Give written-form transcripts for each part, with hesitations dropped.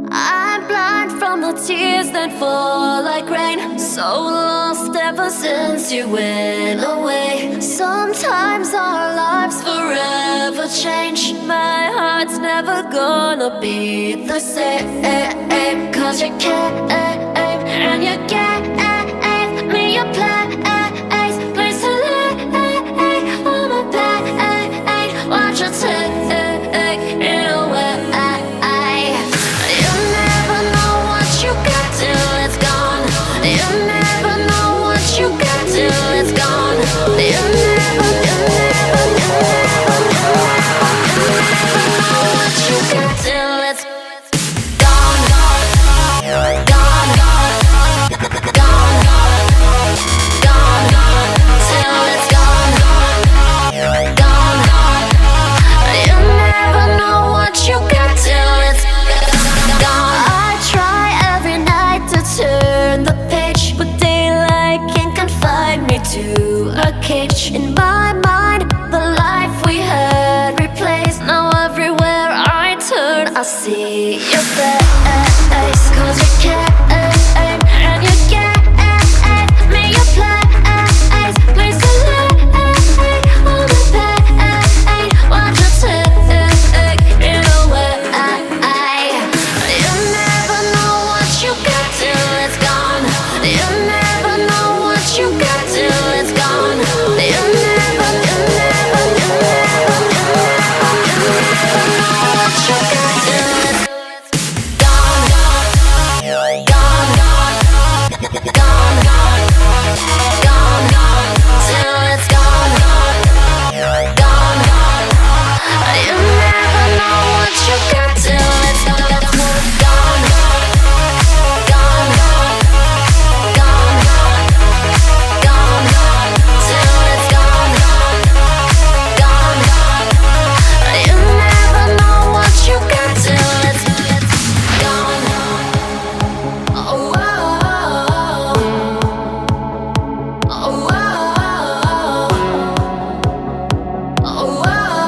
I'm blind from the tears that fall like rain. So lost ever since you went away. Sometimes our lives forever change. My heart's never gonna be the same. 'Cause you can't, and you gave me a place to lay on my pain. Watch you take it away. You never know what you got till it's gone. You never know what you got till it's gone. You never know what you got till it's gone, gone, gone, gone, till it's gone, gone. You never know what you got till it's gone. I try every night to turn the page, but daylight can't confine me to a cage. In my mind, the life we had replaced. Now everywhere I turn, I see your face. 'Cause you can't, and you gave me a place to lay on the pain. Watch you take it away. You never know what you got till it's gone. You never know what you got till it's gone. You never know what you got till it's gone, gone, gone, gone, till it's gone, gone. You never know what you got till it's gone, gone, gone, gone, till it's gone, gone. You never know what you got till it's gone. Oh, oh, oh, oh,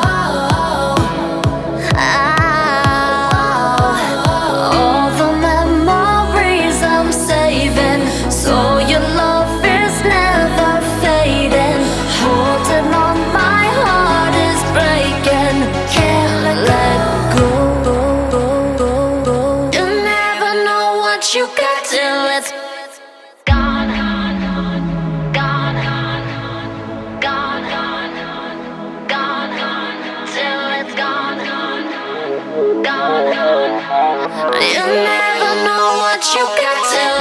all the memories I'm saving, so your love is never fading. Holding on, my heart is breaking. Can't let go. You never know what you got till it's gone, gone, gone, gone, till it's gone, gone. You never know what you got till